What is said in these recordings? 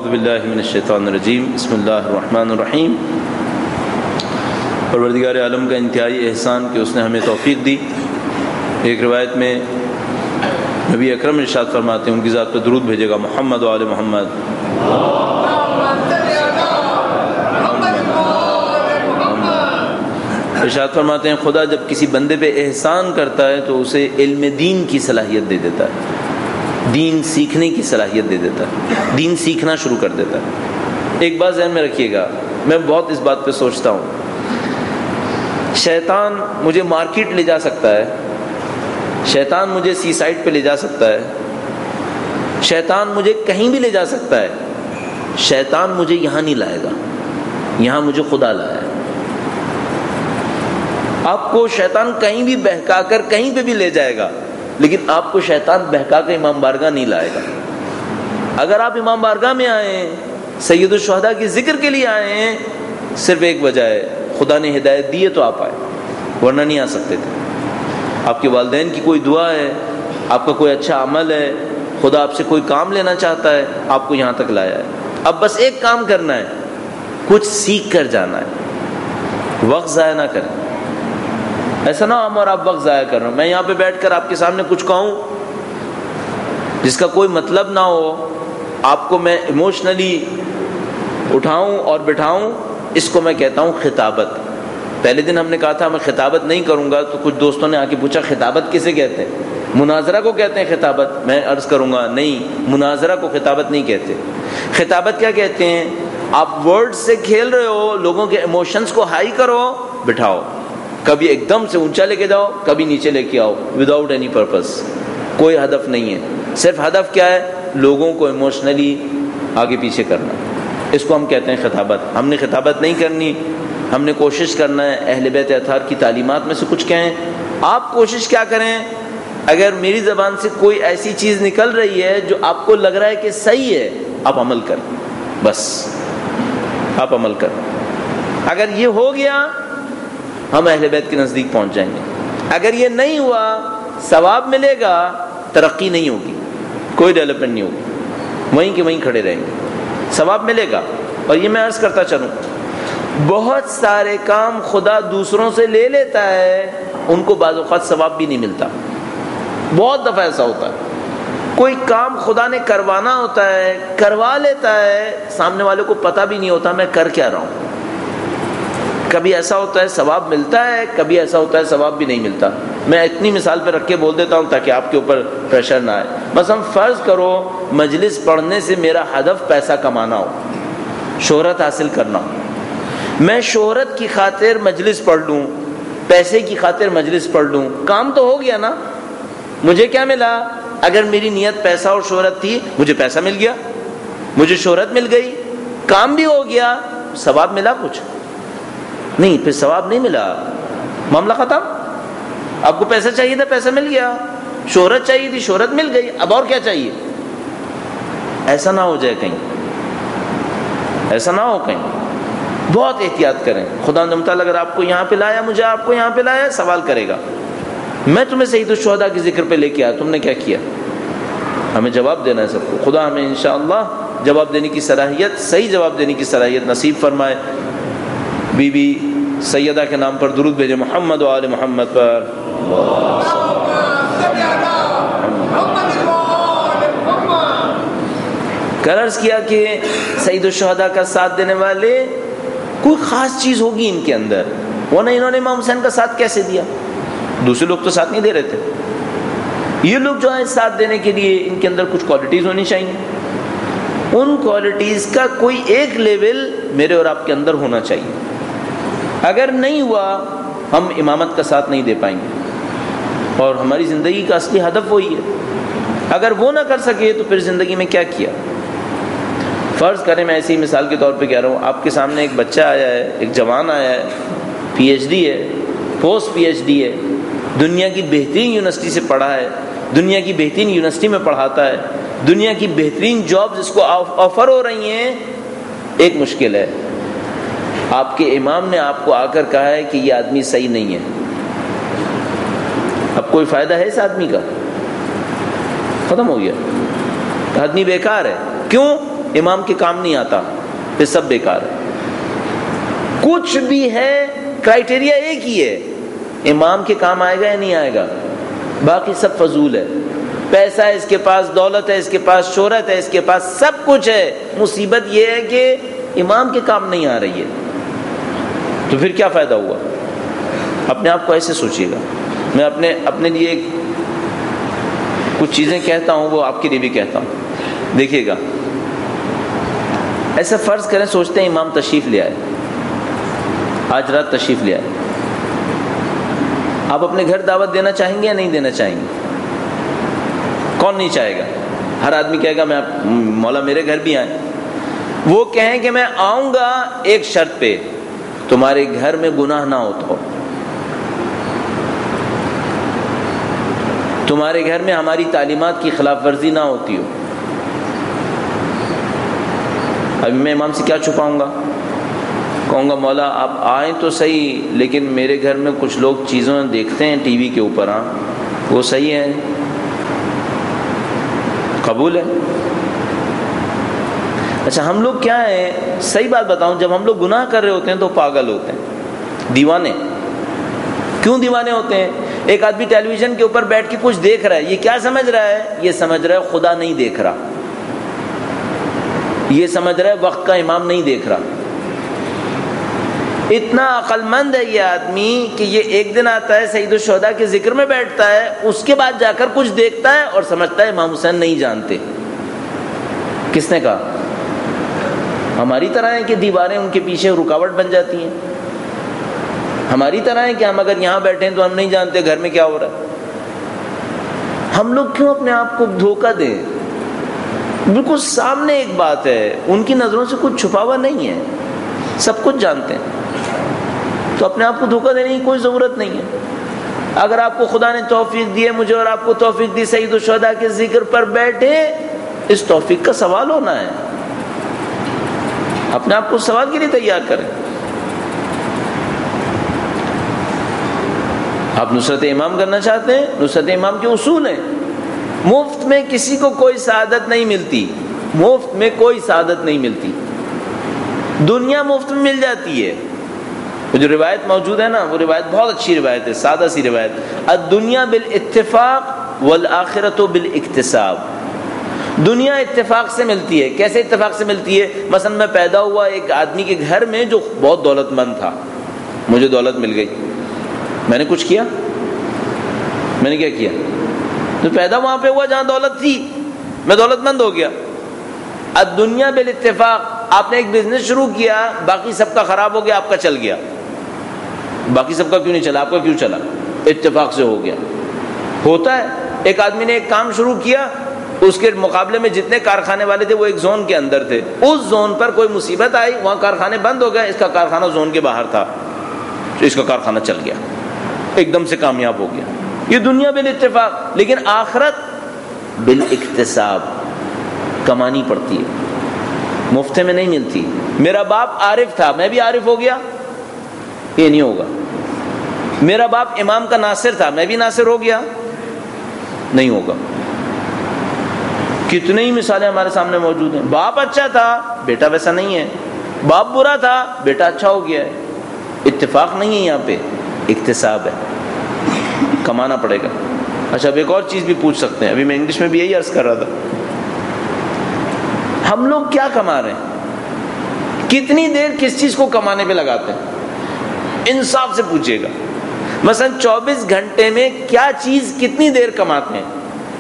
اعوذ باللہ من الشیطان الرجیم بسم اللہ الرحمن الرحیم۔ پروردگار عالم کا انتہائی احسان کہ اس نے ہمیں توفیق دی۔ ایک روایت میں نبی اکرم ارشاد فرماتے ہیں، ان کی ذات پہ درود بھیجے گا، محمد و آل محمد۔ ارشاد فرماتے ہیں خدا جب کسی بندے پہ احسان کرتا ہے تو اسے علم دین کی صلاحیت دے دیتا ہے، دین سیکھنے کی صلاحیت دے دیتا ہے، دین سیکھنا شروع کر دیتا ہے۔ ایک بات ذہن میں رکھیے گا، میں بہت اس بات پہ سوچتا ہوں، شیطان مجھے مارکیٹ لے جا سکتا ہے، شیطان مجھے سی سائڈ پہ لے جا سکتا ہے، شیطان مجھے کہیں بھی لے جا سکتا ہے، شیطان مجھے یہاں نہیں لائے گا، یہاں مجھے خدا لایا ہے۔ آپ کو شیطان کہیں بھی بہکا کر کہیں پہ بھی لے جائے گا، لیکن آپ کو شیطان بہکا کر امام بارگاہ نہیں لائے گا۔ اگر آپ امام بارگاہ میں آئے ہیں، سید الشہداء کے ذکر کے لیے آئے ہیں، صرف ایک وجہ ہے، خدا نے ہدایت دی ہے تو آپ آئے، ورنہ نہیں آ سکتے تھے۔ آپ کے والدین کی کوئی دعا ہے، آپ کا کوئی اچھا عمل ہے، خدا آپ سے کوئی کام لینا چاہتا ہے، آپ کو یہاں تک لایا ہے۔ اب بس ایک کام کرنا ہے، کچھ سیکھ کر جانا ہے، وقت ضائع نہ کریں۔ ایسا نہ ہو اور آپ وقت ضائع کر رہے ہو، میں یہاں پہ بیٹھ کر آپ کے سامنے کچھ کہوں جس کا کوئی مطلب نہ ہو، آپ کو میں ایموشنلی اٹھاؤں اور بٹھاؤں، اس کو میں کہتا ہوں خطابت۔ پہلے دن ہم نے کہا تھا میں خطابت نہیں کروں گا، تو کچھ دوستوں نے آ کے پوچھا خطابت کسے کہتے ہیں؟ مناظرہ کو کہتے ہیں خطابت؟ میں عرض کروں گا نہیں، مناظرہ کو خطابت نہیں کہتے۔ خطابت کیا کہتے ہیں؟ آپ ورڈ سے کھیل رہے ہو، لوگوں کے ایموشنز کو ہائی کرو، بٹھاؤ، کبھی ایک دم سے اونچا لے کے جاؤ، کبھی نیچے لے کے آؤ، وداؤٹ اینی پرپس، کوئی ہدف نہیں ہے۔ صرف ہدف کیا ہے؟ لوگوں کو ایموشنلی آگے پیچھے کرنا، اس کو ہم کہتے ہیں خطابت۔ ہم نے خطابت نہیں کرنی، ہم نے کوشش کرنا ہے اہل بیت اطہار کی تعلیمات میں سے کچھ کہیں۔ آپ کوشش کیا کریں، اگر میری زبان سے کوئی ایسی چیز نکل رہی ہے جو آپ کو لگ رہا ہے کہ صحیح ہے، آپ عمل کریں، بس آپ عمل کریں۔ اگر یہ ہو گیا ہم اہل بیت کے نزدیک پہنچ جائیں گے۔ اگر یہ نہیں ہوا، ثواب ملے گا، ترقی نہیں ہوگی، کوئی ڈیولپمنٹ نہیں ہوگی، وہیں کے وہیں کھڑے رہیں گے، ثواب ملے گا۔ اور یہ میں عرض کرتا چلوں، بہت سارے کام خدا دوسروں سے لے لیتا ہے، ان کو بعض اوقات ثواب بھی نہیں ملتا۔ بہت دفعہ ایسا ہوتا ہے، کوئی کام خدا نے کروانا ہوتا ہے، کروا لیتا ہے، سامنے والے کو پتہ بھی نہیں ہوتا میں کر کیا رہا ہوں۔ کبھی ایسا ہوتا ہے ثواب ملتا ہے، کبھی ایسا ہوتا ہے ثواب بھی نہیں ملتا۔ میں اتنی مثال پہ رکھ کے بول دیتا ہوں تاکہ آپ کے اوپر پریشر نہ آئے۔ بس ہم فرض کرو مجلس پڑھنے سے میرا ہدف پیسہ کمانا ہو، شہرت حاصل کرنا ہو، میں شہرت کی خاطر مجلس پڑھ لوں، پیسے کی خاطر مجلس پڑھ لوں، کام تو ہو گیا نا؟ مجھے کیا ملا؟ اگر میری نیت پیسہ اور شہرت تھی، مجھے پیسہ مل گیا، مجھے شہرت مل گئی، کام بھی ہو گیا، ثواب ملا کچھ نہیں؟ پھر ثواب نہیں ملا، معاملہ ختم۔ آپ کو پیسہ چاہیے تھا، پیسہ مل گیا، شہرت چاہیے تھی، شہرت مل گئی، اب اور کیا چاہیے؟ ایسا نہ ہو جائے کہیں، ایسا نہ ہو کہیں، بہت احتیاط کریں۔ خدا تعالیٰ اگر آپ کو یہاں پہ لایا، مجھے آپ کو یہاں پہ لایا، سوال کرے گا، میں تمہیں سید الشہداء کے ذکر پہ لے کے آیا، تم نے کیا کیا؟ ہمیں جواب دینا ہے سب کو۔ خدا ہمیں انشاءاللہ جواب دینے کی صلاحیت، صحیح جواب دینے کی صلاحیت نصیب فرمائے۔ بی بی سیدہ کے نام پر درود بھیجے، محمد و آل محمد پر۔ عرض کیا کہ سید الشہداء کا ساتھ دینے والے کوئی خاص چیز ہوگی ان کے اندر، ورنہ انہوں نے امام حسین کا ساتھ کیسے دیا؟ دوسرے لوگ تو ساتھ نہیں دے رہے تھے، یہ لوگ جو ہیں ساتھ دینے کے لیے ان کے اندر کچھ کوالٹیز ہونی چاہیے، ان کوالٹیز کا کوئی ایک لیول میرے اور آپ کے اندر ہونا چاہیے۔ اگر نہیں ہوا ہم امامت کا ساتھ نہیں دے پائیں گے، اور ہماری زندگی کا اصلی ہدف وہی ہے۔ اگر وہ نہ کر سکے تو پھر زندگی میں کیا کیا؟ فرض کریں، میں ایسی مثال کے طور پہ کہہ رہا ہوں، آپ کے سامنے ایک بچہ آیا ہے، ایک جوان آیا ہے، پی ایچ ڈی ہے، پوسٹ پی ایچ ڈی ہے، دنیا کی بہترین یونیورسٹی سے پڑھا ہے، دنیا کی بہترین یونیورسٹی میں پڑھاتا ہے، دنیا کی بہترین جابز اس کو آفر ہو رہی ہیں۔ ایک مشکل ہے، آپ کے امام نے آپ کو آ کر کہا ہے کہ یہ آدمی صحیح نہیں ہے، اب کوئی فائدہ ہے اس آدمی کا؟ ختم ہو گیا، آدمی بیکار ہے۔ کیوں؟ امام کے کام نہیں آتا، پھر سب بیکار ہے۔ کچھ بھی ہے کرائٹیریا ایک ہی ہے، امام کے کام آئے گا یا نہیں آئے گا، باقی سب فضول ہے۔ پیسہ ہے اس کے پاس، دولت ہے اس کے پاس، شہرت ہے اس کے پاس، سب کچھ ہے، مصیبت یہ ہے کہ امام کے کام نہیں آ رہی ہے، تو پھر کیا فائدہ ہوا؟ اپنے آپ کو ایسے سوچیے گا۔ میں اپنے لیے کچھ چیزیں کہتا ہوں، وہ آپ کے لیے بھی کہتا ہوں، دیکھیے گا۔ ایسا فرض کریں، سوچتے ہیں امام تشریف لے آئے، آج رات تشریف لے آئے، آپ اپنے گھر دعوت دینا چاہیں گے یا نہیں دینا چاہیں گے؟ کون نہیں چاہے گا؟ ہر آدمی کہے گا میں مولا میرے گھر بھی آئیں۔ وہ کہیں کہ میں آؤں گا ایک شرط پہ، تمہارے گھر میں گناہ نہ ہوتا ہو، تمہارے گھر میں ہماری تعلیمات کی خلاف ورزی نہ ہوتی ہو۔ ابھی میں امام سے کیا چھپاؤں گا؟ کہوں گا مولا آپ آئیں تو صحیح، لیکن میرے گھر میں کچھ لوگ چیزوں دیکھتے ہیں ٹی وی کے اوپر، ہاں وہ صحیح ہے، قبول ہے؟ اچھا ہم لوگ کیا ہیں، صحیح بات بتاؤں، جب ہم لوگ گناہ کر رہے ہوتے ہیں تو پاگل ہوتے ہیں، دیوانے۔ کیوں دیوانے ہوتے ہیں؟ ایک آدمی ٹیلی ویژن کے اوپر بیٹھ کے کچھ دیکھ رہا ہے، یہ کیا سمجھ رہا ہے؟ یہ سمجھ رہا ہے خدا نہیں دیکھ رہا، یہ سمجھ رہا ہے وقت کا امام نہیں دیکھ رہا۔ اتنا عقل مند ہے یہ آدمی کہ یہ ایک دن آتا ہے سید الشہداء کے ذکر میں بیٹھتا ہے، اس کے بعد جا کر کچھ دیکھتا ہے اور سمجھتا ہے امام حسین نہیں جانتے۔ کس نے کہا؟ ہماری طرح ہے کہ دیواریں ان کے پیچھے رکاوٹ بن جاتی ہیں، ہماری طرح ہے کہ ہم اگر یہاں بیٹھیں تو ہم نہیں جانتے گھر میں کیا ہو رہا ہے۔ ہم لوگ کیوں اپنے آپ کو دھوکہ دیں؟ بالکل سامنے ایک بات ہے، ان کی نظروں سے کچھ چھپا ہوا نہیں ہے، سب کچھ جانتے ہیں، تو اپنے آپ کو دھوکہ دینے کی کوئی ضرورت نہیں ہے۔ اگر آپ کو خدا نے توفیق دی ہے، مجھے اور آپ کو توفیق دی سید الشہداء کے ذکر پر بیٹھے، اس توفیق کا سوال ہونا ہے، اپنے آپ کو سوال کے لیے تیار کریں۔ آپ نصرت امام کرنا چاہتے ہیں، نصرت امام کے اصول ہیں۔ مفت میں کسی کو کوئی سعادت نہیں ملتی، مفت میں کوئی سعادت نہیں ملتی، دنیا مفت میں مل جاتی ہے۔ وہ جو روایت موجود ہے نا، وہ روایت بہت اچھی روایت ہے، سادہ سی روایت، الدنیا بالاتفاق والآخرۃ بالاکتساب۔ دنیا اتفاق سے ملتی ہے۔ کیسے اتفاق سے ملتی ہے؟ مثلا میں پیدا ہوا ایک آدمی کے گھر میں جو بہت دولت مند تھا، مجھے دولت مل گئی، میں نے کچھ کیا؟ میں نے کیا کیا؟ تو پیدا وہاں پہ ہوا جہاں دولت تھی، میں دولت مند ہو گیا۔ الدنیا بالاتفاق، آپ نے ایک بزنس شروع کیا، باقی سب کا خراب ہو گیا، آپ کا چل گیا۔ باقی سب کا کیوں نہیں چلا؟ آپ کا کیوں چلا؟ اتفاق سے ہو گیا۔ ہوتا ہے، ایک آدمی نے ایک کام شروع کیا، اس کے مقابلے میں جتنے کارخانے والے تھے وہ ایک زون کے اندر تھے، اس زون پر کوئی مصیبت آئی، وہاں کارخانے بند ہو گئے، اس کا کارخانہ زون کے باہر تھا، تو اس کا کارخانہ چل گیا، ایک دم سے کامیاب ہو گیا۔ یہ دنیا بالاتفاق، لیکن آخرت بالاکتساب، کمانی پڑتی ہے، مفت میں نہیں ملتی۔ میرا باپ عارف تھا، میں بھی عارف ہو گیا، یہ نہیں ہوگا۔ میرا باپ امام کا ناصر تھا، میں بھی ناصر ہو گیا، نہیں ہوگا۔ کتنی ہی مثالیں ہمارے سامنے موجود ہیں۔ باپ اچھا تھا، بیٹا ویسا نہیں ہے، باپ برا تھا، بیٹا اچھا ہو گیا ہے۔ اتفاق نہیں ہے یہاں پہ، اکتساب ہے، کمانا پڑے گا۔ اچھا اب ایک اور چیز بھی پوچھ سکتے ہیں، ابھی میں انگلش میں بھی یہی عرض کر رہا تھا، ہم لوگ کیا کما رہے ہیں؟ کتنی دیر کس چیز کو کمانے پہ لگاتے ہیں؟ انصاف سے پوچھیے گا، مثلا 24 گھنٹے میں کیا چیز کتنی دیر کماتے ہیں؟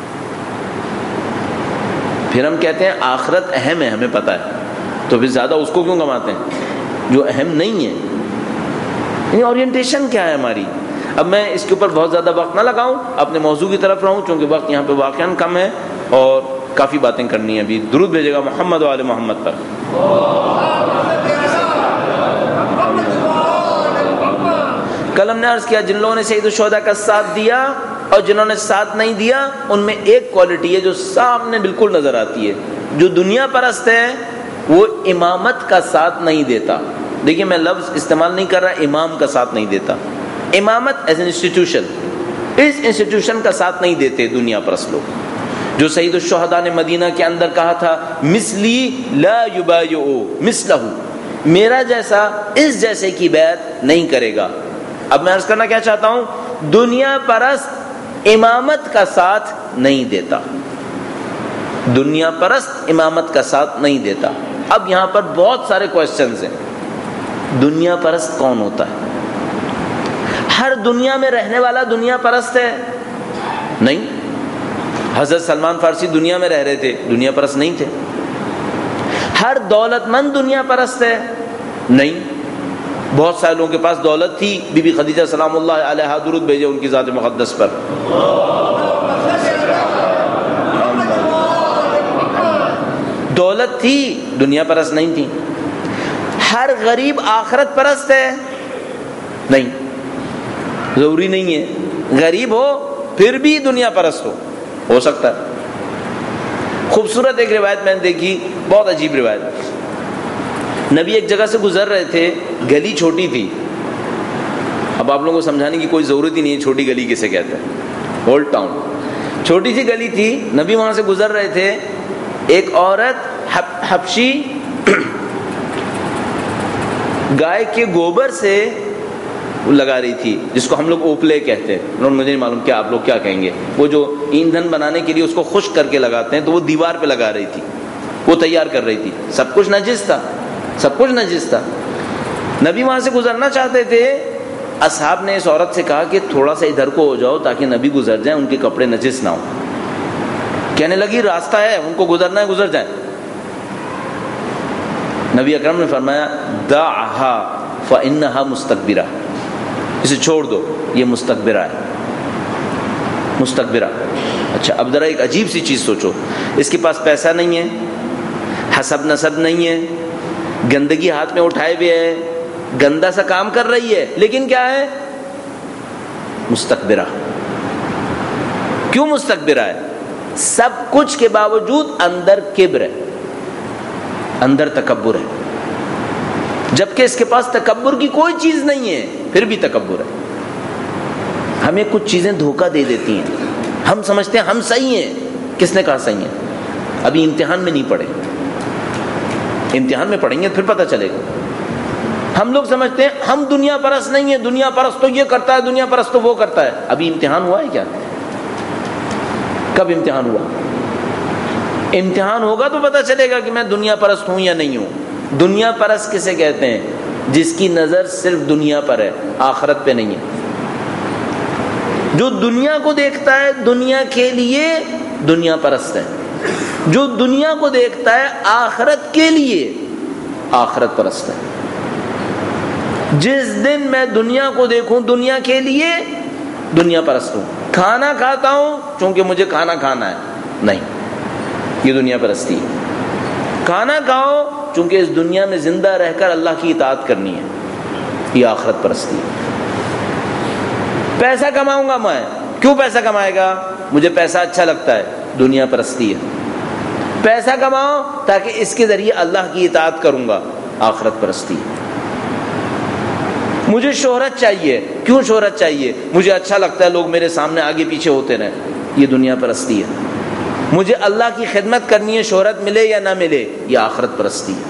پھر ہم کہتے ہیں آخرت اہم ہے، ہمیں پتہ ہے، تو پھر زیادہ اس کو کیوں کماتے ہیں جو اہم نہیں ہے؟ یعنی اورینٹیشن کیا ہے ہماری؟ اب میں اس کے اوپر بہت زیادہ وقت نہ لگاؤں، اپنے موضوع کی طرف رہوں، چونکہ وقت یہاں پہ واقعاً کم ہے اور کافی باتیں کرنی ہیں۔ ابھی درود بھیجے گا محمد و آل محمد پر۔ کل ہم نے عرض کیا، جن لوگوں نے سید الشہداء کا ساتھ دیا اور جنہوں نے ساتھ نہیں دیا، ان میں ایک کوالٹی ہے جو سامنے بالکل نظر آتی ہے۔ جو دنیا پرست ہے وہ امامت کا ساتھ نہیں دیتا۔ دیکھیے میں لفظ استعمال نہیں کر رہا امام کا ساتھ نہیں دیتا، امامت ایز این انسٹیٹیوشن، اس انسٹیٹیوشن کا ساتھ نہیں دیتے دنیا پرست لوگ۔ جو سید الشہداء نے مدینہ کے اندر کہا تھا مثلی لا یبایع مثلہ، میرا جیسا اس جیسے کی بیعت نہیں کرے گا۔ اب میں عرض کرنا کیا چاہتا ہوں، دنیا پرست امامت کا ساتھ نہیں دیتا، دنیا پرست امامت کا ساتھ نہیں دیتا۔ اب یہاں پر بہت سارے کوسچنز ہیں، دنیا پرست کون ہوتا ہے؟ ہر دنیا میں رہنے والا دنیا پرست ہے؟ نہیں۔ حضرت سلمان فارسی دنیا میں رہ رہے تھے، دنیا پرست نہیں تھے۔ ہر دولت مند دنیا پرست ہے؟ نہیں۔ بہت سارے لوگوں کے پاس دولت تھی، بی بی خدیجہ سلام اللہ علیہا درود بھیجے ان کی ذات مقدس پر، دولت تھی، دنیا پرست نہیں تھی۔ ہر غریب آخرت پرست ہے؟ نہیں، ضروری نہیں ہے غریب ہو پھر بھی دنیا پرست ہو سکتا ہے۔ خوبصورت ایک روایت میں نے دیکھی، بہت عجیب روایت۔ نبی ایک جگہ سے گزر رہے تھے، گلی چھوٹی تھی، اب آپ لوگوں کو سمجھانے کی کوئی ضرورت ہی نہیں ہے چھوٹی گلی کسے کہتے ہیں، اولڈ ٹاؤن، چھوٹی سی گلی تھی، نبی وہاں سے گزر رہے تھے، ایک عورت حبشی گائے کے گوبر سے لگا رہی تھی، جس کو ہم لوگ اوپلے کہتے ہیں، مجھے نہیں معلوم کیا آپ لوگ کیا کہیں گے، وہ جو ایندھن بنانے کے لیے اس کو خشک کر کے لگاتے ہیں، تو وہ دیوار پہ لگا رہی تھی، وہ تیار کر رہی تھی، سب کچھ نجس تھا، سب کچھ نجس تھا۔ نبی وہاں سے گزرنا چاہتے تھے، اصحاب نے اس عورت سے کہا کہ تھوڑا سا ادھر کو ہو جاؤ تاکہ نبی گزر جائیں، ان کے کپڑے نجس نہ ہوں۔ کہنے لگی راستہ ہے، ان کو گزرنا ہے، گزر جائیں۔ نبی اکرم نے فرمایا دعھا فانھا مستکبرہ، اسے چھوڑ دو، یہ مستکبرہ ہے، مستکبرہ۔ اچھا اب ذرا ایک عجیب سی چیز سوچو، اس کے پاس پیسہ نہیں ہے، حسب نسب نہیں ہے، گندگی ہاتھ میں اٹھائے ہوئے ہے، گندا سا کام کر رہی ہے، لیکن کیا ہے؟ مستکبرہ۔ کیوں مستکبرہ ہے؟ سب کچھ کے باوجود اندر کبر ہے، اندر تکبر ہے، جبکہ اس کے پاس تکبر کی کوئی چیز نہیں ہے، پھر بھی تکبر ہے۔ ہمیں کچھ چیزیں دھوکہ دے دیتی ہیں، ہم سمجھتے ہیں ہم صحیح ہیں۔ کس نے کہا صحیح ہیں؟ ابھی امتحان میں نہیں پڑھے، امتحان میں پڑھیں گے پھر پتہ چلے گا۔ ہم لوگ سمجھتے ہیں ہم دنیا پرست نہیں ہیں، دنیا پرست تو یہ کرتا ہے، دنیا پرست تو وہ کرتا ہے۔ ابھی امتحان ہوا ہے کیا؟ کب امتحان ہوا؟ امتحان ہوگا تو پتہ چلے گا کہ میں دنیا پرست ہوں یا نہیں ہوں۔ دنیا پرست کسے کہتے ہیں؟ جس کی نظر صرف دنیا پر ہے، آخرت پہ نہیں ہے۔ جو دنیا کو دیکھتا ہے دنیا کے لیے دنیا پرست ہے، جو دنیا کو دیکھتا ہے آخرت کے لیے آخرت پرست ہے۔ جس دن میں دنیا کو دیکھوں دنیا کے لیے دنیا پرست ہوں، کھانا کھاتا ہوں چونکہ مجھے کھانا کھانا ہے، نہیں، یہ دنیا پرستی ہے۔ کھانا کھاؤ چونکہ اس دنیا میں زندہ رہ کر اللہ کی اطاعت کرنی ہے، یہ آخرت پرستی ہے۔ پیسہ کماؤں گا میں، کیوں پیسہ کمائے گا؟ مجھے پیسہ اچھا لگتا ہے، دنیا پرستی ہے۔ پیسہ کماؤ تاکہ اس کے ذریعے اللہ کی اطاعت کروں گا، آخرت پرستی ہے۔ مجھے شہرت چاہیے، کیوں شہرت چاہیے؟ مجھے اچھا لگتا ہے لوگ میرے سامنے آگے پیچھے ہوتے رہیں، یہ دنیا پرستی ہے۔ مجھے اللہ کی خدمت کرنی ہے، شہرت ملے یا نہ ملے، یہ آخرت پرستی ہے۔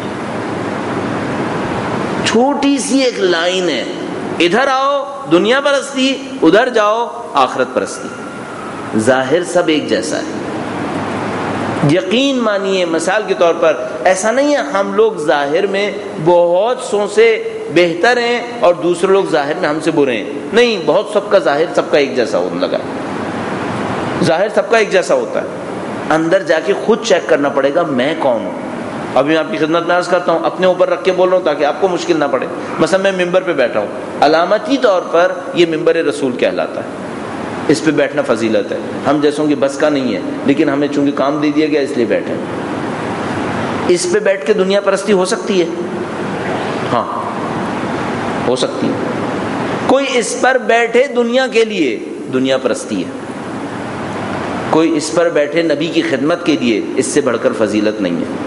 چھوٹی سی ایک لائن ہے، ادھر آؤ دنیا پرستی، ادھر جاؤ آخرت پرستی، ظاہر سب ایک جیسا ہے۔ یقین مانیے، مثال کے طور پر ایسا نہیں ہے ہم لوگ ظاہر میں بہت سو سے بہتر ہیں اور دوسرے لوگ ظاہر میں ہم سے برے ہیں، نہیں، بہت سب کا ظاہر سب کا ایک جیسا ہونے لگا ہے، ظاہر سب کا ایک جیسا ہوتا ہے۔ اندر جا کے خود چیک کرنا پڑے گا میں کون ہوں۔ ابھی میں آپ کی خدمت میں عرض کرتا ہوں، اپنے اوپر رکھ کے بول رہا ہوں تاکہ آپ کو مشکل نہ پڑے۔ مثلا میں ممبر پہ بیٹھا ہوں، علامتی طور پر یہ ممبر رسول کہلاتا ہے، اس پہ بیٹھنا فضیلت ہے، ہم جیسوں کی بس کا نہیں ہے، لیکن ہمیں چونکہ کام دے دیا گیا اس لیے بیٹھے۔ اس پہ بیٹھ کے دنیا پرستی ہو سکتی ہے؟ ہاں ہو سکتی ہے۔ کوئی اس پر بیٹھے دنیا کے لیے، دنیا پرستی ہے۔ کوئی اس پر بیٹھے نبی کی خدمت کے لیے، اس سے بڑھ کر فضیلت نہیں ہے۔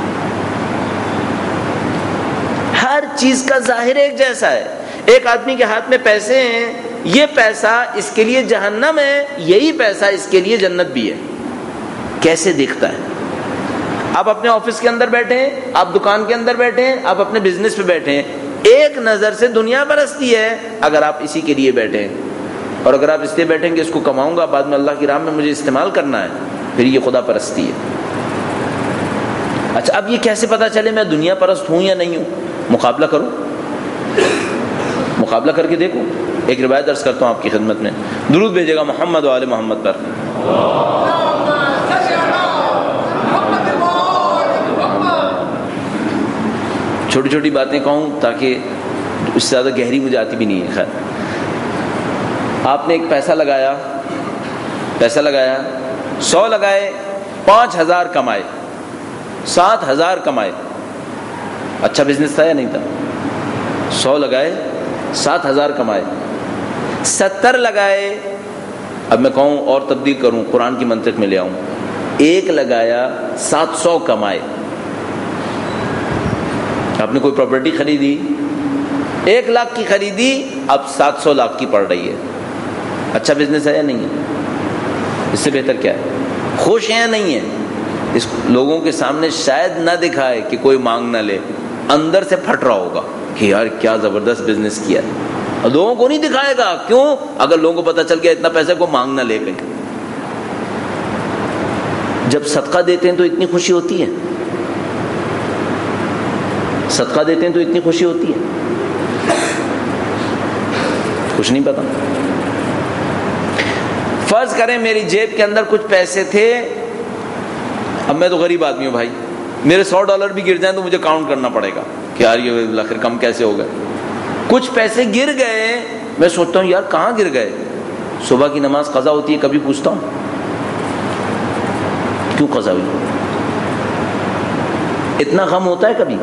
ہر چیز کا ظاہر ایک جیسا ہے۔ ایک آدمی کے ہاتھ میں پیسے ہیں، یہ پیسہ اس کے لیے جہنم ہے، یہی پیسہ اس کے لیے جنت بھی ہے۔ کیسے دیکھتا ہے. آپ اپنے آفس کے اندر بیٹھے ہیں, آپ دکان کے اندر بیٹھے ہیں, آپ اپنے بزنس پہ بیٹھے ہیں, ایک نظر سے دنیا پرستی ہے اگر آپ اسی کے لیے بیٹھے ہیں. اور اگر آپ اس لیے بیٹھیں گے اس کو کماؤں گا, بعد میں اللہ کی راہ میں مجھے استعمال کرنا ہے, پھر یہ خدا پرستی ہے. اچھا اب یہ کیسے پتا چلے میں دنیا پرست ہوں یا نہیں ہوں؟ مقابلہ کرو, مقابلہ کر کے دیکھو. ایک روایت عرض کرتا ہوں آپ کی خدمت میں, درود بھیجے گا محمد و آل محمد پر. چھوٹی چھوٹی باتیں کہوں تاکہ اس سے زیادہ گہری مجھے آتی بھی نہیں ہے. خیر, آپ نے ایک پیسہ لگایا 100 لگائے, 5000 کمائے, 7000 کمائے. اچھا بزنس تھا یا نہیں تھا؟ 100 لگائے 7000 کمائے. 70 لگائے, اب میں کہوں اور تبدیل کروں, قرآن کی منطق میں لے آؤں, 1 لگایا 700 کمائے. آپ نے کوئی پراپرٹی خریدی 1 لاکھ کی خریدی, اب 700 لاکھ کی پڑ رہی ہے. اچھا بزنس ہے یا نہیں ہے؟ اس سے بہتر کیا ہے؟ خوش ہیں یا نہیں ہیں؟ اس لوگوں کے سامنے شاید نہ دکھائے کہ کوئی مانگ نہ لے, اندر سے پھٹ رہا ہوگا کہ یار کیا زبردست بزنس کیا ہے, اور لوگوں کو نہیں دکھائے گا. کیوں؟ اگر لوگوں کو پتہ چل گیا اتنا پیسے کو مانگ نہ لے گئے. جب صدقہ دیتے ہیں تو اتنی خوشی ہوتی ہے, صدقہ دیتے ہیں تو اتنی خوشی ہوتی ہے, کچھ نہیں پتا. فرض کریں میری جیب کے اندر کچھ پیسے تھے, اب میں تو غریب آدمی ہوں بھائی, میرے $100 بھی گر جائیں تو مجھے کاؤنٹ کرنا پڑے گا کہ یار یہ آخر کم کیسے ہو گئے. کچھ پیسے گر گئے, میں سوچتا ہوں یار کہاں گر گئے. صبح کی نماز قضا ہوتی ہے, کبھی پوچھتا ہوں کیوں قضا ہوئی؟ اتنا غم ہوتا ہے کبھی؟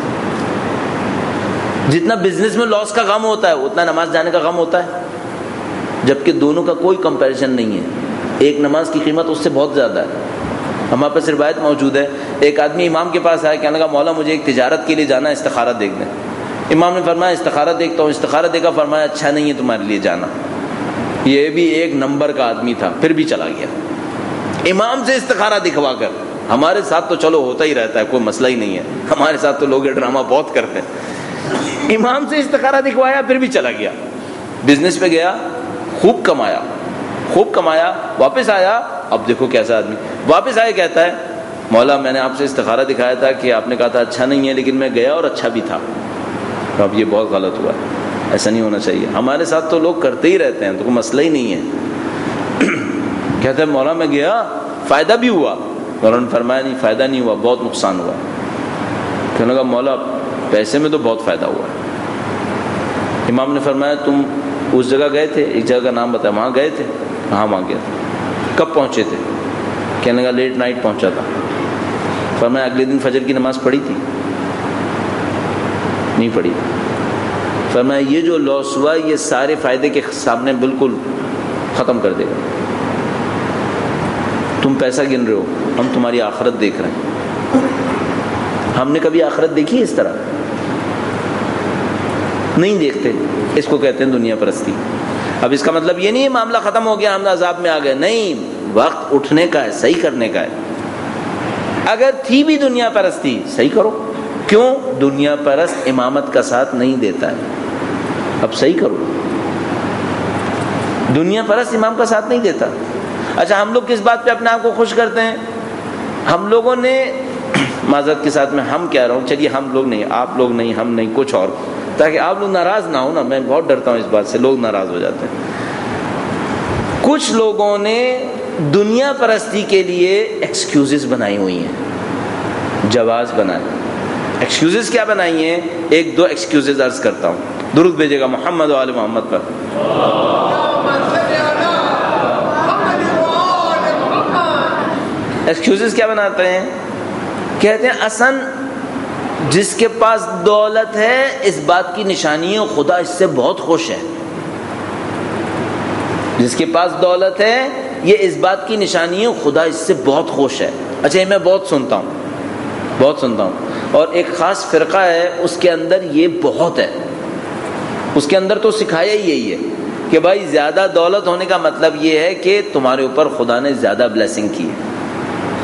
جتنا بزنس میں لاس کا غم ہوتا ہے اتنا نماز جانے کا غم ہوتا ہے, جبکہ دونوں کا کوئی کمپیریزن نہیں ہے. ایک نماز کی قیمت اس سے بہت زیادہ ہے. ہمارے پاس روایت موجود ہے, ایک آدمی امام کے پاس آیا, کہنے لگا مولا مجھے ایک تجارت کے لیے جانا ہے, استخارہ دیکھ دیں. امام نے فرمایا استخارہ دیکھتا ہوں. استخارہ دیکھا, فرمایا اچھا نہیں ہے تمہارے لیے جانا. یہ بھی 1 نمبر کا آدمی تھا, پھر بھی چلا گیا امام سے استخارہ دکھوا کر. ہمارے ساتھ تو چلو ہوتا ہی رہتا ہے, کوئی مسئلہ ہی نہیں ہے, ہمارے ساتھ تو لوگ یہ ڈرامہ بہت کرتے ہیں. امام سے استخارہ دکھوایا, پھر بھی چلا گیا. بزنس پہ گیا, خوب کمایا, واپس آیا. اب دیکھو کیسا آدمی, واپس آئے کہتا ہے مولا میں نے آپ سے استخارہ دکھایا تھا کہ آپ نے کہا تھا اچھا نہیں ہے, لیکن میں گیا اور اچھا بھی تھا. اب یہ بہت غلط ہوا, ایسا نہیں ہونا چاہیے. ہمارے ساتھ تو لوگ کرتے ہی رہتے ہیں, تو کوئی مسئلہ ہی نہیں ہے. کہتا ہے مولا میں گیا, فائدہ بھی ہوا. مولا نے فرمایا نہیں فائدہ نہیں ہوا, بہت نقصان ہوا. کہنے لگا مولا پیسے میں تو بہت فائدہ ہوا. امام نے فرمایا تم اس جگہ گئے تھے, ایک جگہ کا نام بتایا, وہاں گئے تھے؟ ہاں وہاں گیا تھا. کب پہنچے تھے؟ کہنے لگا لیٹ نائٹ پہنچا تھا. فرمایا اگلے دن فجر کی نماز پڑھی تھی؟ نہیں پڑھی. فرمایا یہ جو لاس ہوا یہ سارے فائدے کے سامنے بالکل ختم کر دے گا. تم پیسہ گن رہے ہو, ہم تمہاری آخرت دیکھ رہے ہیں. ہم نے کبھی آخرت دیکھی اس طرح؟ نہیں دیکھتے. اس کو کہتے ہیں دنیا پرستی. اب اس کا مطلب یہ نہیں ہے معاملہ ختم ہو گیا, ہم عذاب میں آ گئے. نہیں, وقت اٹھنے کا ہے, صحیح کرنے کا ہے. اگر تھی بھی دنیا پرستی, صحیح کرو. کیوں؟ دنیا پرست امامت کا ساتھ نہیں دیتا ہے. اب صحیح کرو. دنیا پرست امام کا ساتھ نہیں دیتا. اچھا ہم لوگ کس بات پہ اپنے آپ کو خوش کرتے ہیں؟ ہم لوگوں نے, معذرت کے ساتھ میں ہم کہہ رہا ہوں, چلیے ہم لوگ نہیں, آپ لوگ نہیں, ہم نہیں, کچھ اور, تاکہ آپ لوگ ناراض نہ ہو نا. میں بہت ڈرتا ہوں اس بات سے, لوگ ناراض ہو جاتے ہیں. کچھ لوگوں نے دنیا پرستی کے لیے ایکسکیوزز بنائی ہوئی ہیں, جواز بنائے. ایکسکیوزز کیا بنائی ہیں؟ 1-2 ایکسکیوزز عرض کرتا ہوں. درود بھیجے گا محمد و آل محمد پر. ایکسکیوزز کیا بناتے ہیں؟ کہتے ہیں اصلاً جس کے پاس دولت ہے اس بات کی نشانی ہے خدا اس سے بہت خوش ہے. جس کے پاس دولت ہے یہ اس بات کی نشانی ہے خدا اس سے بہت خوش ہے. اچھا یہ میں بہت سنتا ہوں, اور ایک خاص فرقہ ہے اس کے اندر یہ بہت ہے. اس کے اندر تو سکھایا ہی یہی ہے کہ بھائی زیادہ دولت ہونے کا مطلب یہ ہے کہ تمہارے اوپر خدا نے زیادہ بلیسنگ کی ہے.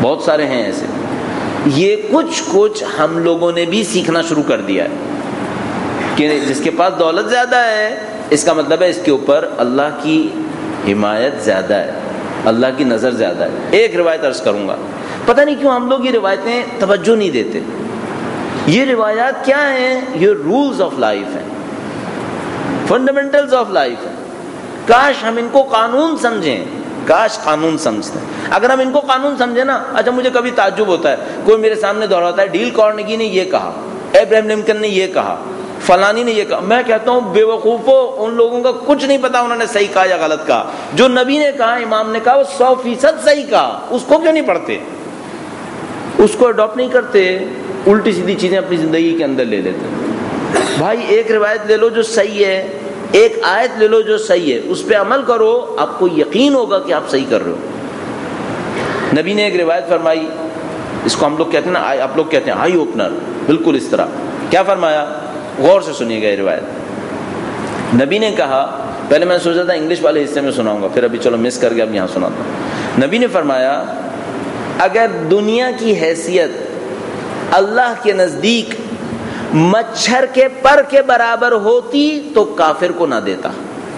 بہت سارے ہیں ایسے. یہ کچھ ہم لوگوں نے بھی سیکھنا شروع کر دیا ہے کہ جس کے پاس دولت زیادہ ہے اس کا مطلب ہے اس کے اوپر اللہ کی حمایت زیادہ ہے, اللہ کی نظر زیادہ ہے. ایک روایت عرض کروں گا, پتہ نہیں کیوں ہم لوگ یہ روایتیں توجہ نہیں دیتے. یہ روایات کیا ہیں؟ یہ رولز آف لائف ہیں, فنڈامنٹلز آف لائف ہیں. کاش ہم ان کو قانون سمجھیں, کاش قانون سمجھتے ہیں. اگر ہم ان کو قانون سمجھیں نا, اچھا مجھے کبھی تعجب ہوتا ہے, کوئی میرے سامنے دہراتا ہے ڈیل کارنیگی نے یہ کہا, ابراہیم لنکن نے یہ کہا, فلانی نے یہ کہا. میں کہتا ہوں بے وقوفو, ان لوگوں کا کچھ نہیں پتا انہوں نے صحیح کہا یا غلط کہا. جو نبی نے کہا, امام نے کہا, وہ 100% صحیح کہا. اس کو کیوں نہیں پڑھتے, اس کو اڈاپٹ نہیں کرتے, الٹی سیدھی چیزیں اپنی زندگی کے اندر لے لیتے. بھائی ایک روایت لے لو جو صحیح ہے, ایک آیت لے لو جو صحیح ہے, اس پہ عمل کرو, آپ کو یقین ہوگا کہ آپ صحیح کر رہے ہو. نبی نے ایک روایت فرمائی, اس کو ہم لوگ کہتے ہیں نا, آپ لوگ کہتے ہیں آئی اوپنر, بالکل اس طرح. کیا فرمایا؟ غور سے سنیے گا یہ روایت. نبی نے کہا, پہلے میں سوچا تھا انگلش والے حصے میں سناؤں گا, پھر ابھی چلو مس کر کے اب یہاں سناتا ہوں. نبی نے فرمایا اگر دنیا کی حیثیت اللہ کے نزدیک مچھر کے پر کے برابر ہوتی تو کافر کو نہ دیتا.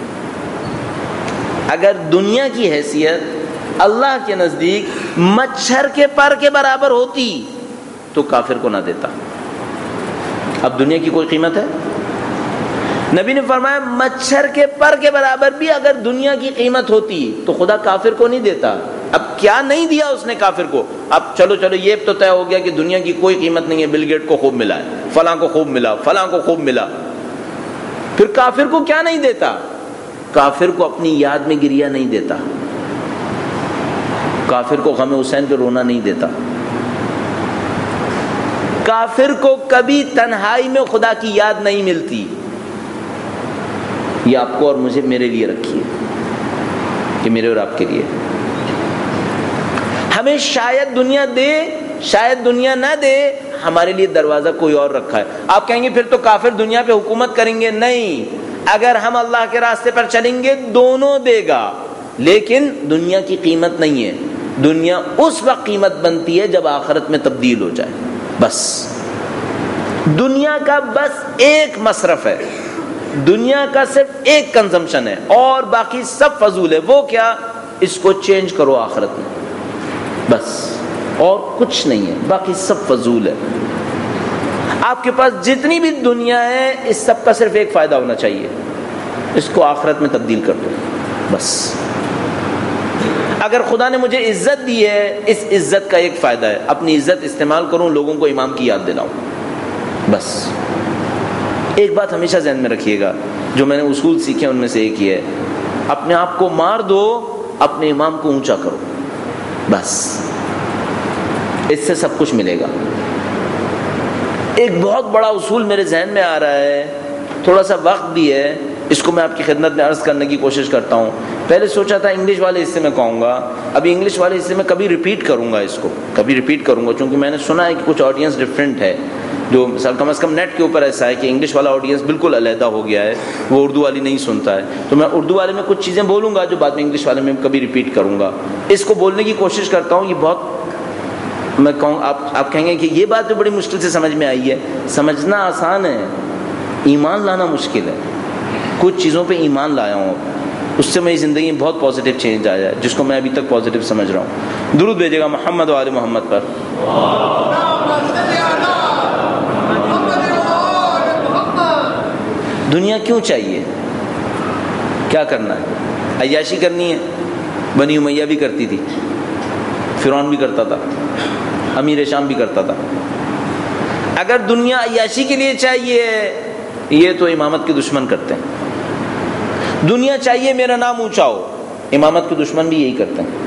اگر دنیا کی حیثیت اللہ کے نزدیک مچھر کے پر کے برابر ہوتی تو کافر کو نہ دیتا. اب دنیا کی کوئی قیمت ہے؟ نبی نے فرمایا مچھر کے پر کے برابر بھی اگر دنیا کی قیمت ہوتی تو خدا کافر کو نہیں دیتا. اب کیا نہیں دیا اس نے کافر کو؟ اب چلو یہ تو طے ہو گیا کہ دنیا کی کوئی قیمت نہیں ہے, بل گیٹ کو خوب ملا ہے, فلاں کو خوب ملا, فلاں کو خوب ملا. پھر کافر کو کیا نہیں دیتا؟ کافر کو اپنی یاد میں گریہ نہیں دیتا, کافر کو غم حسین پہ رونا نہیں دیتا, کافر کو کبھی تنہائی میں خدا کی یاد نہیں ملتی. یہ آپ کو اور مجھے, میرے لیے رکھی ہے کہ میرے اور آپ کے لیے. ہمیں شاید دنیا دے, شاید دنیا نہ دے, ہمارے لیے دروازہ کوئی اور رکھا ہے. آپ کہیں گے پھر تو کافر دنیا پہ حکومت کریں گے. نہیں, اگر ہم اللہ کے راستے پر چلیں گے دونوں دے گا, لیکن دنیا کی قیمت نہیں ہے. دنیا اس وقت قیمت بنتی ہے جب آخرت میں تبدیل ہو جائے. بس دنیا کا بس ایک مصرف ہے, دنیا کا صرف ایک کنزمپشن ہے, اور باقی سب فضول ہے. وہ کیا؟ اس کو چینج کرو آخرت میں, بس اور کچھ نہیں ہے, باقی سب فضول ہے. آپ کے پاس جتنی بھی دنیا ہے اس سب کا صرف ایک فائدہ ہونا چاہیے, اس کو آخرت میں تبدیل کر دو بس. اگر خدا نے مجھے عزت دی ہے, اس عزت کا ایک فائدہ ہے, اپنی عزت استعمال کروں, لوگوں کو امام کی یاد دلاؤں. بس ایک بات ہمیشہ ذہن میں رکھیے گا, جو میں نے اصول سیکھے ان میں سے ایک ہی ہے, اپنے آپ کو مار دو, اپنے امام کو اونچا کرو, بس اس سے سب کچھ ملے گا. ایک بہت بڑا اصول میرے ذہن میں آ رہا ہے, تھوڑا سا وقت بھی ہے, اس کو میں آپ کی خدمت میں عرض کرنے کی کوشش کرتا ہوں. پہلے سوچا تھا انگلش والے حصے میں کہوں گا, ابھی انگلش والے حصے میں کبھی ریپیٹ کروں گا, اس کو کبھی ریپیٹ کروں گا, چونکہ میں نے سنا ہے کہ کچھ آڈینس ڈفرینٹ ہے, جو مثال کم از کم نیٹ کے اوپر ایسا ہے کہ انگلش والا آڈینس بالکل علیحدہ ہو گیا ہے, وہ اردو والی نہیں سنتا ہے. تو میں اردو والے میں کچھ چیزیں بولوں گا جو بعد میں انگلش والے میں کبھی ریپیٹ کروں گا. اس کو بولنے کی کوشش کرتا ہوں. یہ بہت, میں کہوں, آپ کہیں گے کہ یہ بات جو بڑی مشکل سے سمجھ میں آئی ہے. سمجھنا آسان ہے, ایمان لانا مشکل ہے. کچھ چیزوں پہ ایمان لایا ہوں, اس سے میری زندگی میں بہت پازیٹیو چینج آیا ہے, جس کو میں ابھی تک پازیٹیو سمجھ رہا ہوں. درود بھیجے گا محمد و آل محمد پر. دنیا کیوں چاہیے؟ کیا کرنا ہے؟ عیاشی کرنی ہے. بنی امیہ بھی کرتی تھی, فرعون بھی کرتا تھا, امیر شام بھی کرتا تھا. اگر دنیا عیاشی کے لیے چاہیے, یہ تو امامت کے دشمن کرتے ہیں. دنیا چاہیے میرا نام اونچا ہو, امامت کے دشمن بھی یہی کرتے ہیں.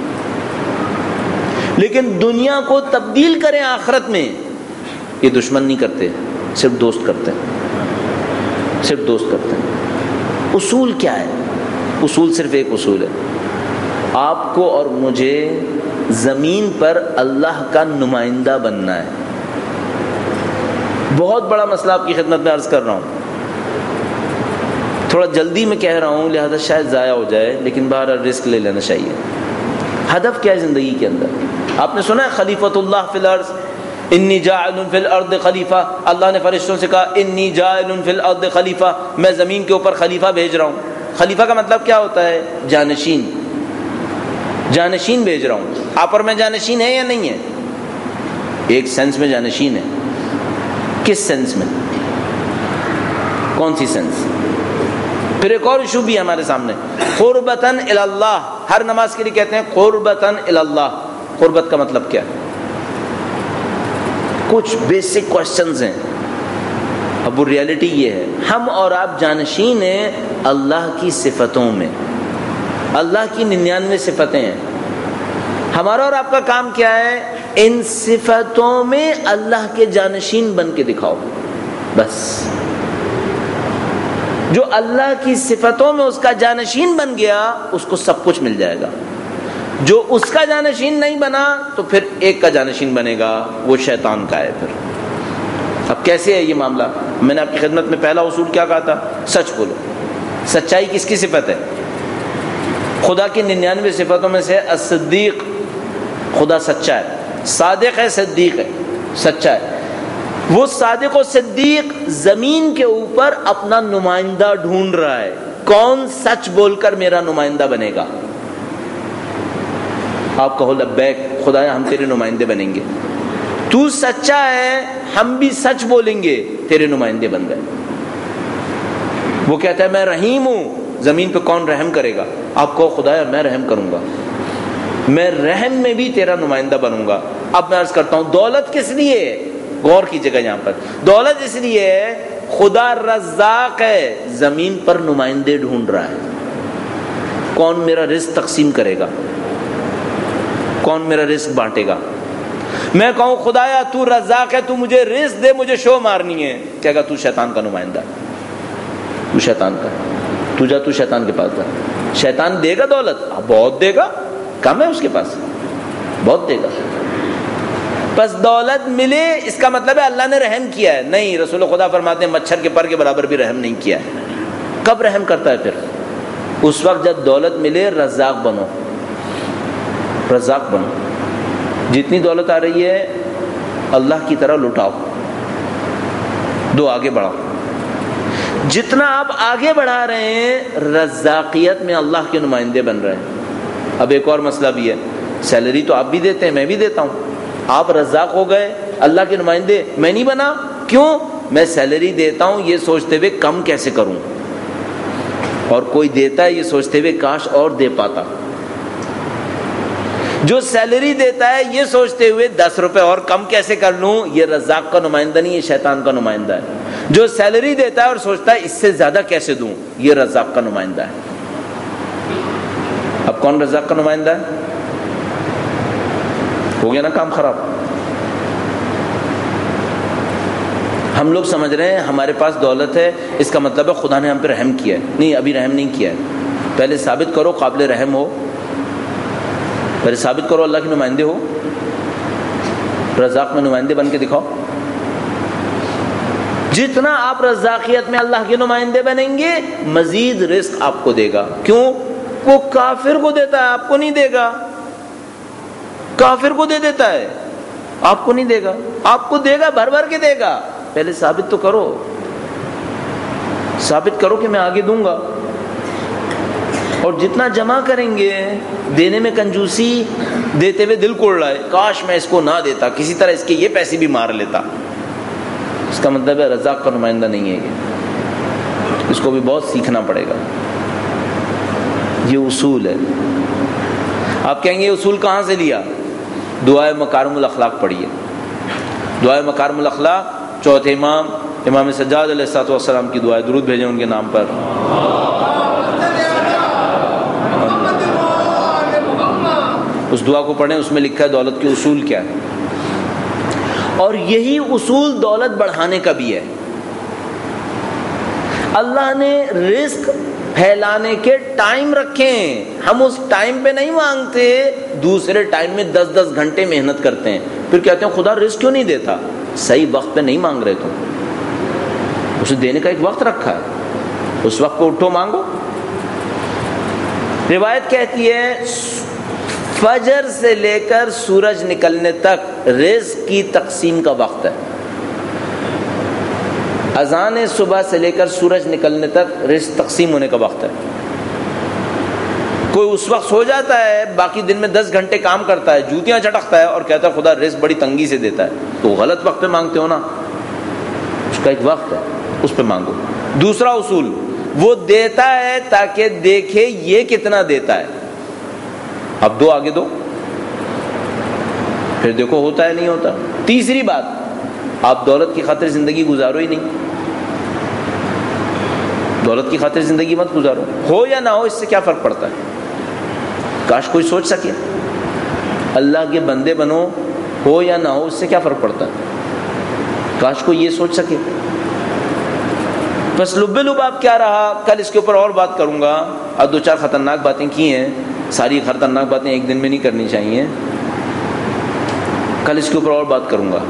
لیکن دنیا کو تبدیل کریں آخرت میں, یہ دشمن نہیں کرتے, صرف دوست کرتے ہیں, صرف دوست کرتے ہیں. اصول کیا ہے؟ اصول صرف ایک اصول ہے, آپ کو اور مجھے زمین پر اللہ کا نمائندہ بننا ہے. بہت بڑا مسئلہ آپ کی خدمت میں عرض کر رہا ہوں, تھوڑا جلدی میں کہہ رہا ہوں, لہذا شاید ضائع ہو جائے, لیکن بہرحال رسک لے لینا چاہیے. ہدف کیا ہے زندگی کے اندر؟ آپ نے سنا ہے خلیفۃ اللہ فی الارض، انی جاعل فی الارض خلیفہ، اللہ نے فرشتوں سے کہا انی جاعل فی الارض خلیفہ، میں زمین کے اوپر خلیفہ بھیج رہا ہوں۔ خلیفہ کا مطلب کیا ہوتا ہے؟ جانشین، جانشین بھیج رہا ہوں۔ آپ اور میں جانشین ہے یا نہیں ہے؟ ایک سینس میں جانشین ہے، کس سینس میں؟ کون سی سینس؟ پھر ایک اور ایشو بھی ہے ہمارے سامنے، قربتاً الی اللہ، ہر نماز کے لیے کہتے ہیں قربتاً الی اللہ، قربت کا مطلب کیا ہے؟ کچھ بیسک کوشچنز ہیں۔ اب وہ ریالٹی یہ ہے، ہم اور آپ جانشین ہیں اللہ کی صفتوں میں، اللہ کی 99 صفتیں ہیں، ہمارا اور آپ کا کام کیا ہے؟ ان صفتوں میں اللہ کے جانشین بن کے دکھاؤ، بس۔ جو اللہ کی صفتوں میں اس کا جانشین بن گیا اس کو سب کچھ مل جائے گا، جو اس کا جانشین نہیں بنا تو پھر ایک کا جانشین بنے گا، وہ شیطان کا ہے۔ پھر اب کیسے ہے یہ معاملہ؟ میں نے آپ کی خدمت میں پہلا اصول کیا کہا تھا؟ سچ بولو۔ سچائی کس کی صفت ہے؟ خدا کی 99 صفتوں میں سے الصدیق، خدا سچا ہے، صادق ہے، صدیق ہے، سچا ہے۔ وہ صادق و صدیق زمین کے اوپر اپنا نمائندہ ڈھونڈ رہا ہے، کون سچ بول کر میرا نمائندہ بنے گا؟ آپ کہو لبیک خدایا ہم تیرے نمائندے بنیں گے، تو سچا ہے، ہم بھی سچ بولیں گے، تیرے نمائندے بن گئے۔ وہ کہتا ہے میں رحیم ہوں، زمین پہ کون رحم کرے گا؟ آپ کہو خدایا میں رحم کروں گا، میں رحم میں بھی تیرا نمائندہ بنوں گا۔ اب میں عرض کرتا ہوں دولت کس لیے ہے؟ غور کیجئے گا یہاں پر، دولت اس لیے ہے خدا رزاق ہے، زمین پر نمائندے ڈھونڈ رہا ہے، کون میرا رزق تقسیم کرے گا، کون میرا رزق بانٹے گا۔ میں کہوں خدایا تو رزاق ہے، تو مجھے رزق دے، مجھے شو مارنی ہے، کہے گا تو شیطان کا نمائندہ ہے، تو شیطان کا، تو جا تو شیطان کے پاس جا۔ شیطان دے گا دولت؟ بہت دے گا، کم ہے اس کے پاس، بہت دے گا۔ بس دولت ملے اس کا مطلب ہے اللہ نے رحم کیا ہے؟ نہیں، رسول خدا فرماتے ہیں مچھر کے پر کے برابر بھی رحم نہیں کیا ہے۔ کب رحم کرتا ہے؟ پھر اس وقت جب دولت ملے رزاق بنو، رزاق بنو، جتنی دولت آ رہی ہے اللہ کی طرح لٹاؤ، دو آگے بڑھاؤ، جتنا آپ آگے بڑھا رہے ہیں رزاقیت میں اللہ کے نمائندے بن رہے ہیں۔ اب ایک اور مسئلہ بھی ہے، سیلری تو آپ بھی دیتے ہیں، میں بھی دیتا ہوں، آپ رزاق ہو گئے، اللہ کے نمائندے میں نہیں بنا، کیوں؟ میں سیلری دیتا ہوں یہ سوچتے ہوئے کم کیسے کروں، اور کوئی دیتا ہے یہ سوچتے ہوئے کاش اور دے پاتا۔ جو سیلری دیتا ہے یہ سوچتے ہوئے 10 روپے اور کم کیسے کر لوں، یہ رزاق کا نمائندہ نہیں، یہ شیطان کا نمائندہ ہے۔ جو سیلری دیتا ہے اور سوچتا ہے اس سے زیادہ کیسے دوں، یہ رزاق کا نمائندہ ہے۔ اب کون رزاق کا نمائندہ ہے؟ ہو گیا نا کام خراب۔ ہم لوگ سمجھ رہے ہیں ہمارے پاس دولت ہے اس کا مطلب ہے خدا نے ہم پہ رحم کیا ہے، نہیں، ابھی رحم نہیں کیا ہے۔ پہلے ثابت کرو قابل رحم ہو، پہلے ثابت کرو اللہ کے نمائندے ہو، رزاق میں نمائندے بن کے دکھاؤ۔ جتنا آپ رزاقیت میں اللہ کے نمائندے بنیں گے مزید رزق آپ کو دے گا۔ کیوں؟ وہ کافر کو دیتا ہے، آپ کو نہیں دے گا۔ کافر کو دے دیتا ہے، آپ کو نہیں دے گا، آپ کو دے گا، بھر بھر کے دے گا۔ پہلے ثابت تو کرو، ثابت کرو کہ میں آگے دوں گا۔ اور جتنا جمع کریں گے، دینے میں کنجوسی، دیتے ہوئے دل کوڑ رہا ہے، کاش میں اس کو نہ دیتا، کسی طرح اس کے یہ پیسے بھی مار لیتا، اس کا مطلب ہے رزاق کا نمائندہ نہیں ہے یہ، اس کو بھی بہت سیکھنا پڑے گا۔ یہ اصول ہے۔ آپ کہیں گے یہ اصول کہاں سے لیا؟ دعائے مکارم الاخلاق پڑھیے، دعائے مکارم الاخلاق، چوتھے امام امام سجاد علیہ السلام کی دعائے، درود بھیجیں ان کے نام پر۔ اس دعا کو پڑھیں، اس میں لکھا ہے دولت کے اصول کیا ہے، اور یہی اصول دولت بڑھانے کا بھی ہے۔ اللہ نے رزق پھیلانے کے ٹائم رکھے ہیں، ہم اس ٹائم پہ نہیں مانگتے، دوسرے ٹائم میں 10 گھنٹے محنت کرتے ہیں، پھر کہتے ہیں خدا رزق کیوں نہیں دیتا؟ صحیح وقت پہ نہیں مانگ رہے، تم اسے دینے کا ایک وقت رکھا ہے، اس وقت پہ اٹھو مانگو۔ روایت کہتی ہے فجر سے لے کر سورج نکلنے تک رزق کی تقسیم کا وقت ہے. اذان صبح سے لے کر سورج نکلنے تک رزق تقسیم ہونے کا وقت ہے. کوئی اس وقت سو جاتا ہے، باقی دن میں 10 گھنٹے کام کرتا ہے، جوتیاں چٹکتا ہے اور کہتا ہے خدا رزق بڑی تنگی سے دیتا ہے، تو غلط وقت پہ مانگتے ہو نا. اس کا ایک وقت ہے، اس پہ مانگو. دوسرا اصول، وہ دیتا ہے تاکہ دیکھے یہ کتنا دیتا ہے. اب دو آگے دو، پھر دیکھو ہوتا ہے نہیں ہوتا. تیسری بات، آپ دولت کی خاطر زندگی گزارو ہی نہیں. دولت کی خاطر زندگی مت گزارو. ہو یا نہ ہو اس سے کیا فرق پڑتا ہے؟ کاش کوئی سوچ سکے. اللہ کے بندے بنو، ہو یا نہ ہو اس سے کیا فرق پڑتا ہے؟ کاش کوئی یہ سوچ سکے. بس لب لباب کیا رہا، کل اس کے اوپر اور بات کروں گا. اب 2-4 خطرناک باتیں کی ہیں، ساری خطرناک باتیں ایک دن میں نہیں کرنی چاہیے. کل اس کے اوپر اور بات کروں گا.